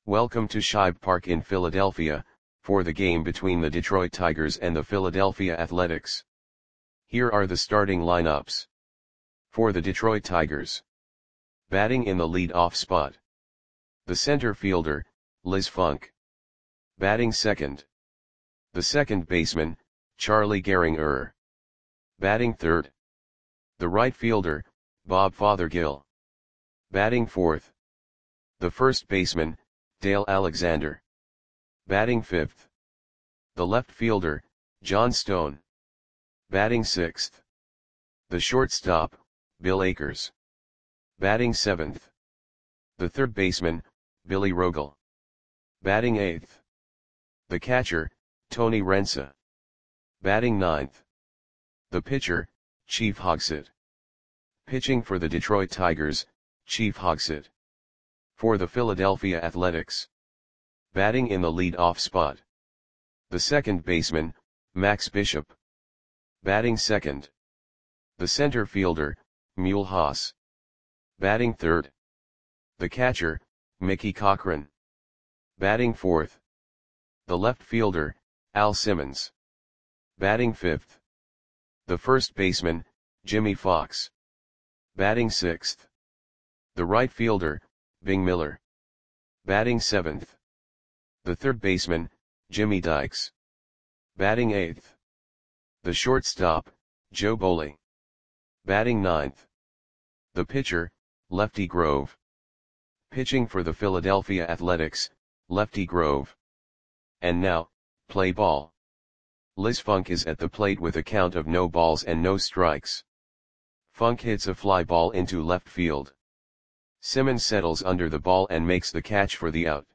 Welcome to Shibe Park in Philadelphia, for the game between the Detroit Tigers and the Philadelphia Athletics. Here are the starting lineups. For the Detroit Tigers. Batting in the lead-off spot. The center fielder, Liz Funk. Batting second. The second baseman, Charlie Gehringer. Batting third. The right fielder, Bob Fothergill. Batting fourth. The first baseman, Dale Alexander. Batting fifth. The left fielder, John Stone. Batting sixth. The shortstop, Bill Akers. Batting seventh. The third baseman, Billy Rogel. Batting eighth. The catcher, Tony Rensa. Batting ninth. The pitcher, Chief Hogsett. Pitching for the Detroit Tigers, Chief Hogsett. For the Philadelphia Athletics. Batting in the lead-off spot. The second baseman, Max Bishop. Batting second. The center fielder, Mule Haas. Batting third. The catcher, Mickey Cochrane. Batting fourth. The left fielder, Al Simmons. Batting fifth. The first baseman, Jimmy Fox. Batting sixth. The right fielder, Bing Miller. Batting seventh. The third baseman, Jimmy Dykes. Batting eighth. The shortstop, Joe Boley. Batting ninth. The pitcher, Lefty Grove. Pitching for the Philadelphia Athletics, Lefty Grove. And now, play ball. Liz Funk is at the plate with a count of no balls and no strikes. Funk hits a fly ball into left field. Simmons settles under the ball and makes the catch for the out.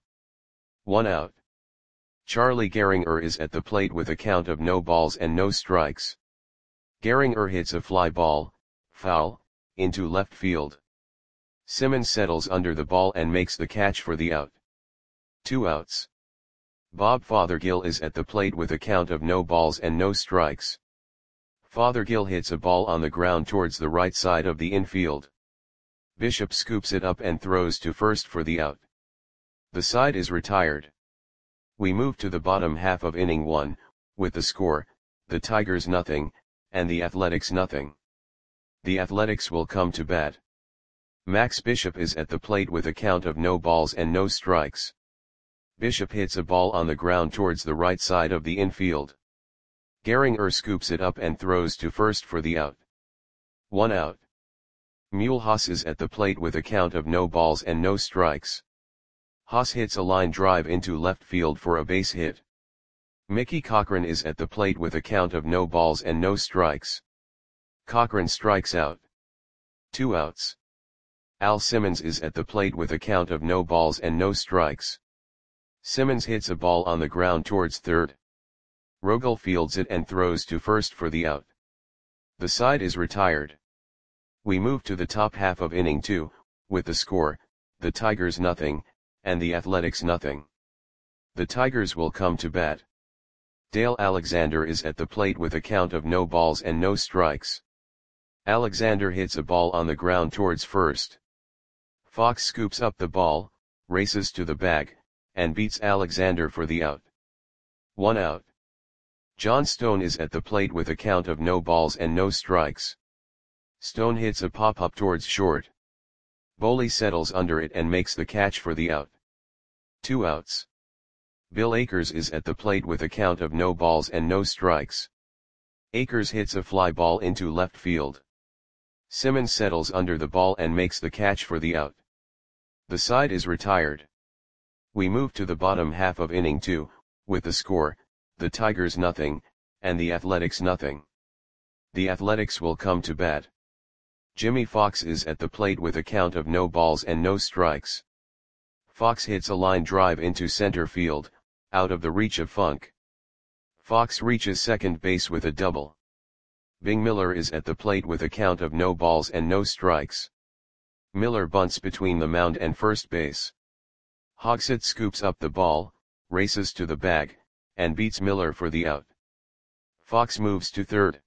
1 out. Charlie Gehringer is at the plate with a count of no balls and no strikes. Gehringer hits a fly ball, foul, into left field. Simmons settles under the ball and makes the catch for the out. 2 outs. Bob Fothergill is at the plate with a count of no balls and no strikes. Fothergill hits a ball on the ground towards the right side of the infield. Bishop scoops it up and throws to first for the out. The side is retired. We move to the bottom half of inning 1, with the score, the Tigers nothing, and the Athletics nothing. The Athletics will come to bat. Max Bishop is at the plate with a count of no balls and no strikes. Bishop hits a ball on the ground towards the right side of the infield. Gehringer scoops it up and throws to first for the out. 1 out. Mule Haas is at the plate with a count of no balls and no strikes. Haas hits a line drive into left field for a base hit. Mickey Cochrane is at the plate with a count of no balls and no strikes. Cochrane strikes out. 2 outs. Al Simmons is at the plate with a count of no balls and no strikes. Simmons hits a ball on the ground towards third. Rogel fields it and throws to first for the out. The side is retired. We move to the top half of inning 2, with the score, the Tigers nothing, and the Athletics nothing. The Tigers will come to bat. Dale Alexander is at the plate with a count of no balls and no strikes. Alexander hits a ball on the ground towards first. Fox scoops up the ball, races to the bag, and beats Alexander for the out. 1 out. John Stone is at the plate with a count of no balls and no strikes. Stone hits a pop-up towards short. Boley settles under it and makes the catch for the out. 2 outs. Bill Akers is at the plate with a count of no balls and no strikes. Akers hits a fly ball into left field. Simmons settles under the ball and makes the catch for the out. The side is retired. We move to the bottom half of inning 2, with the score, the Tigers nothing, and the Athletics nothing. The Athletics will come to bat. Jimmy Fox is at the plate with a count of no balls and no strikes. Fox hits a line drive into center field, out of the reach of Funk. Fox reaches second base with a double. Bing Miller is at the plate with a count of no balls and no strikes. Miller bunts between the mound and first base. Hogsett scoops up the ball, races to the bag, and beats Miller for the out. Fox moves to third.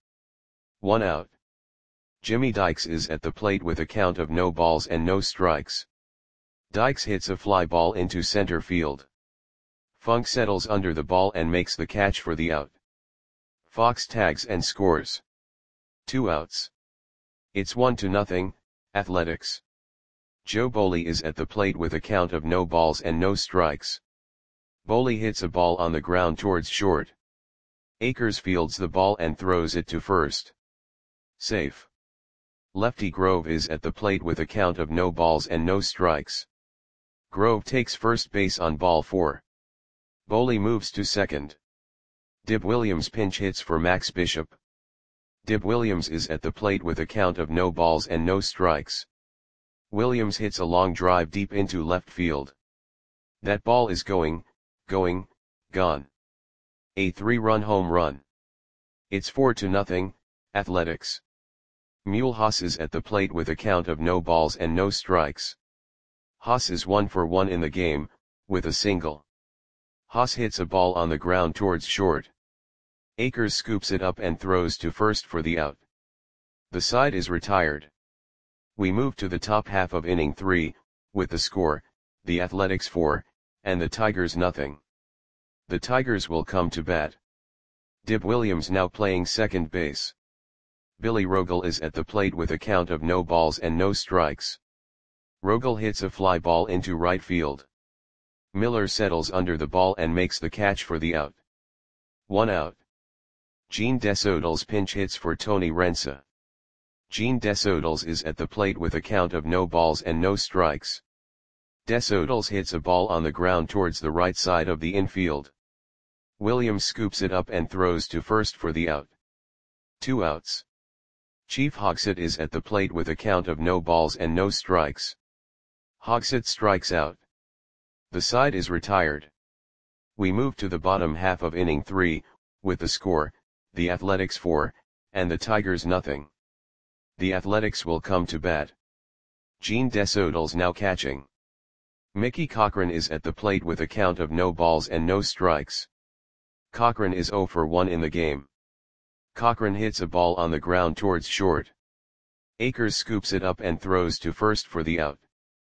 1 out. Jimmy Dykes is at the plate with a count of no balls and no strikes. Dykes hits a fly ball into center field. Funk settles under the ball and makes the catch for the out. Fox tags and scores. 2 outs. It's 1-0, Athletics. Joe Boley is at the plate with a count of no balls and no strikes. Boley hits a ball on the ground towards short. Akers fields the ball and throws it to first. Safe. Lefty Grove is at the plate with a count of no balls and no strikes. Grove takes first base on ball 4. Boley moves to second. Dib Williams pinch hits for Max Bishop. Dib Williams is at the plate with a count of no balls and no strikes. Williams hits a long drive deep into left field. That ball is gone. A 3-run home run. It's 4-0, Athletics. Mule Haas is at the plate with a count of no balls and no strikes. Haas is 1 for 1 in the game, with a single. Haas hits a ball on the ground towards short. Akers scoops it up and throws to first for the out. The side is retired. We move to the top half of inning 3, with the score, the Athletics 4, and the Tigers nothing. The Tigers will come to bat. Dib Williams now playing second base. Billy Rogel is at the plate with a count of no balls and no strikes. Rogel hits a fly ball into right field. Miller settles under the ball and makes the catch for the out. 1 out. Gene Desodals pinch hits for Tony Rensa. Gene Desodals is at the plate with a count of no balls and no strikes. Desodals hits a ball on the ground towards the right side of the infield. Williams scoops it up and throws to first for the out. 2 outs. Chief Hogsett is at the plate with a count of no balls and no strikes. Hogsett strikes out. The side is retired. We move to the bottom half of inning 3, with the score, the Athletics 4, and the Tigers nothing. The Athletics will come to bat. Gene Desodals now catching. Mickey Cochran is at the plate with a count of no balls and no strikes. Cochran is 0 for 1 in the game. Cochran hits a ball on the ground towards short. Akers scoops it up and throws to first for the out.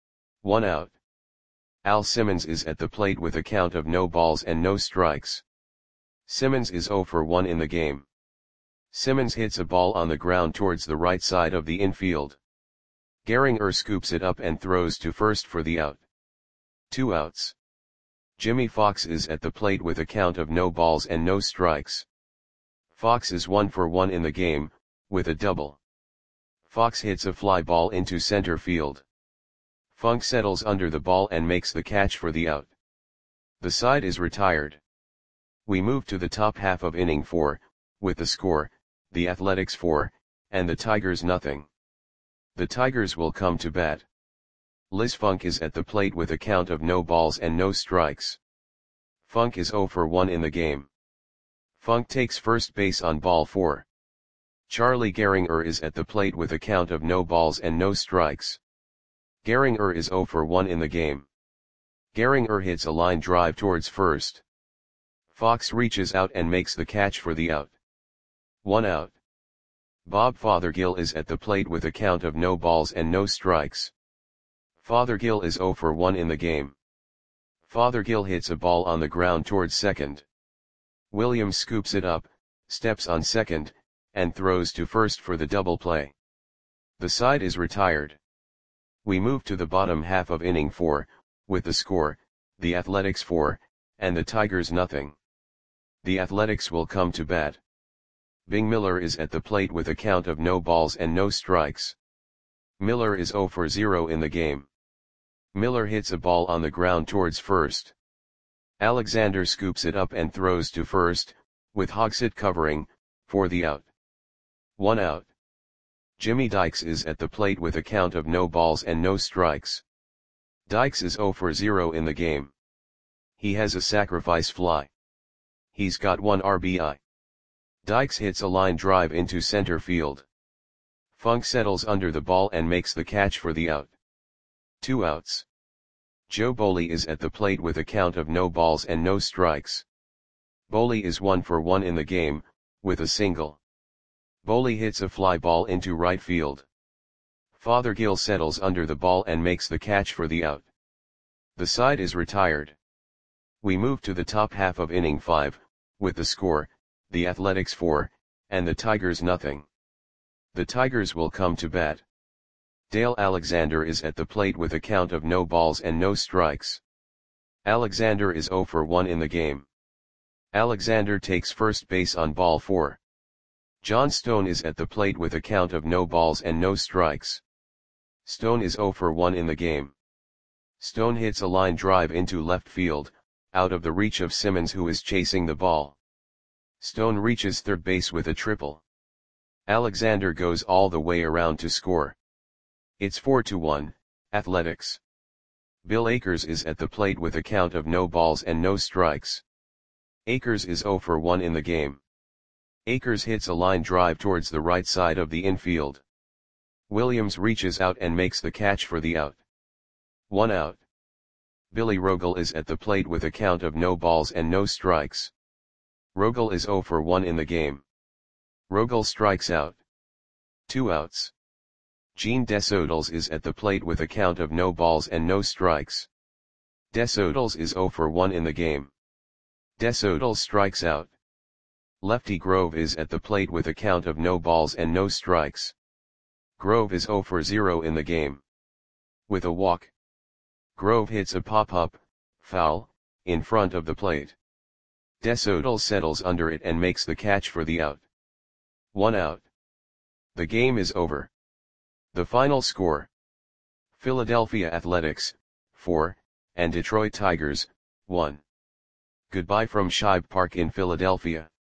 1 out. Al Simmons is at the plate with a count of no balls and no strikes. Simmons is 0 for 1 in the game. Simmons hits a ball on the ground towards the right side of the infield. Gehringer scoops it up and throws to first for the out. 2 outs. Jimmy Fox is at the plate with a count of no balls and no strikes. Fox is 1 for 1 in the game, with a double. Fox hits a fly ball into center field. Funk settles under the ball and makes the catch for the out. The side is retired. We move to the top half of inning 4, with the score, the Athletics 4, and the Tigers nothing. The Tigers will come to bat. Liz Funk is at the plate with a count of no balls and no strikes. Funk is 0 for 1 in the game. Funk takes first base on ball 4. Charlie Gehringer is at the plate with a count of no balls and no strikes. Gehringer is 0 for 1 in the game. Gehringer hits a line drive towards first. Fox reaches out and makes the catch for the out. 1 out. Bob Fothergill is at the plate with a count of no balls and no strikes. Fothergill is 0 for 1 in the game. Fothergill hits a ball on the ground towards second. Williams scoops it up, steps on second, and throws to first for the double play. The side is retired. We move to the bottom half of inning 4, with the score, the Athletics 4, and the Tigers nothing. The Athletics will come to bat. Bing Miller is at the plate with a count of no balls and no strikes. Miller is 0 for 0 in the game. Miller hits a ball on the ground towards first. Alexander scoops it up and throws to first, with Hogsett covering, for the out. 1 out. Jimmy Dykes is at the plate with a count of no balls and no strikes. Dykes is 0 for 0 in the game. He has a sacrifice fly. He's got 1 RBI. Dykes hits a line drive into center field. Funk settles under the ball and makes the catch for the out. 2 outs. Joe Boley is at the plate with a count of no balls and no strikes. Boley is 1 for 1 in the game, with a single. Boley hits a fly ball into right field. Fothergill settles under the ball and makes the catch for the out. The side is retired. We move to the top half of inning 5, with the score, the Athletics 4, and the Tigers nothing. The Tigers will come to bat. Dale Alexander is at the plate with a count of no balls and no strikes. Alexander is 0 for 1 in the game. Alexander takes first base on ball 4. John Stone is at the plate with a count of no balls and no strikes. Stone is 0 for 1 in the game. Stone hits a line drive into left field, out of the reach of Simmons, who is chasing the ball. Stone reaches third base with a triple. Alexander goes all the way around to score. It's 4-1, Athletics. Bill Akers is at the plate with a count of no balls and no strikes. Akers is 0 for 1 in the game. Akers hits a line drive towards the right side of the infield. Williams reaches out and makes the catch for the out. 1 out. Billy Rogel is at the plate with a count of no balls and no strikes. Rogel is 0 for 1 in the game. Rogel strikes out. 2 outs. Gene Desodals is at the plate with a count of no balls and no strikes. Desodals is 0 for 1 in the game. Desodals strikes out. Lefty Grove is at the plate with a count of no balls and no strikes. Grove is 0 for 0 in the game. With a walk, Grove hits a pop-up, foul, in front of the plate. Desodals settles under it and makes the catch for the out. 1 out. The game is over. The final score: Philadelphia Athletics, 4, and Detroit Tigers, 1. Goodbye from Shibe Park in Philadelphia.